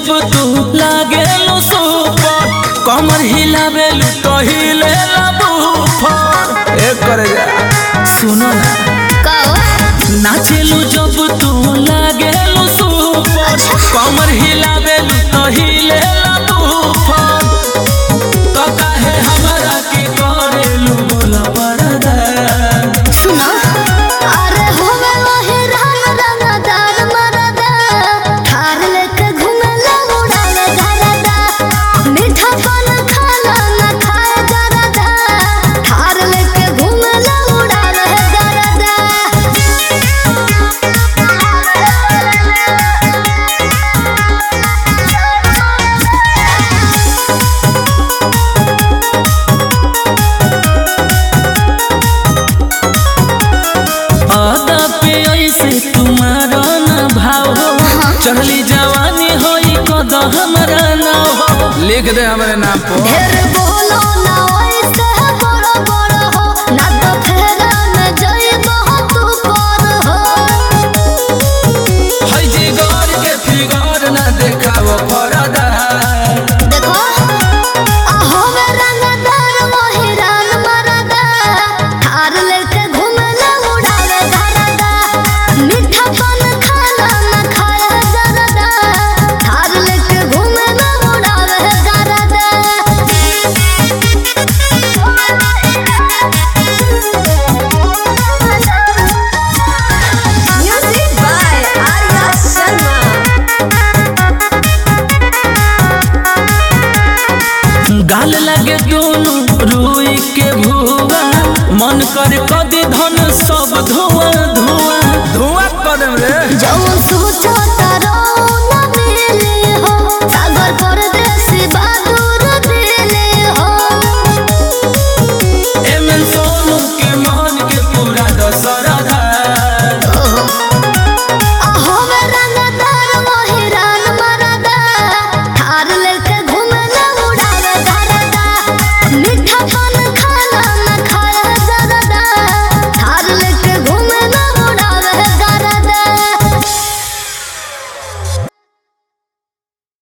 जब तू लागेलू सुपर कमर हिलावेलू तो हिलेला बुफर एक करे जा सुनो ना नाचेलू जब तू लागेलू सुपर कमर हिलावेलू तो हिलेला बुफर तो काहे हमरा के करेलू बोला पड़दा सुनो अरे होवे वही रंगदार मरदा थार लेके घूमेला उड़ावे गरदा मीठा पान खाना ना खाए गरदा थार लेके घूमेला उड़ावे गरदा आदा पे ऐसे तुम्हारा न भाव चढ़ली जवानी होई कद हमारा नाव लिख दे हमारे नाम पर ढेर बोलो ना ऐसे बड़ा बड़ा हो ना तो फेरा में जाइबो तू पर हो हई जिगर के फिगर ना देखाव परदा देखो होवे रंगदार वही रान मरदा थार लेके घूमेला उड़ावे गरदा मीठा पान खाना ना खाए गरदा थार लेके घूमेला उड़ावे गरदा म्यूजिक बाय आर्या शर्मा गाल लगे दोनों रुई के भुआ मन करे कदी धन सब धुआं धुआं धुआं कदम रे जो सोचो तारो